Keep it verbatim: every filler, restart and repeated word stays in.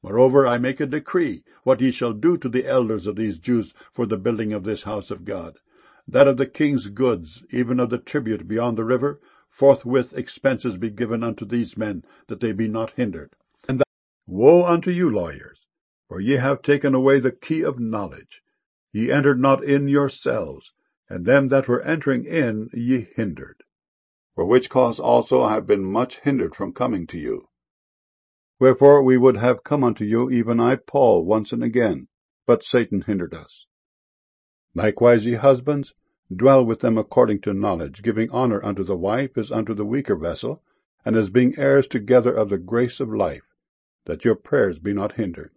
Moreover, I make a decree, what ye shall do to the elders of these Jews for the building of this house of God, that of the king's goods, even of the tribute beyond the river, forthwith expenses be given unto these men, that they be not hindered. And that, woe unto you, lawyers, for ye have taken away the key of knowledge. Ye entered not in yourselves, and them that were entering in ye hindered. For which cause also I have been much hindered from coming to you. Wherefore we would have come unto you, even I, Paul, once and again, but Satan hindered us. Likewise, ye husbands, dwell with them according to knowledge, giving honor unto the wife as unto the weaker vessel, and as being heirs together of the grace of life, that your prayers be not hindered.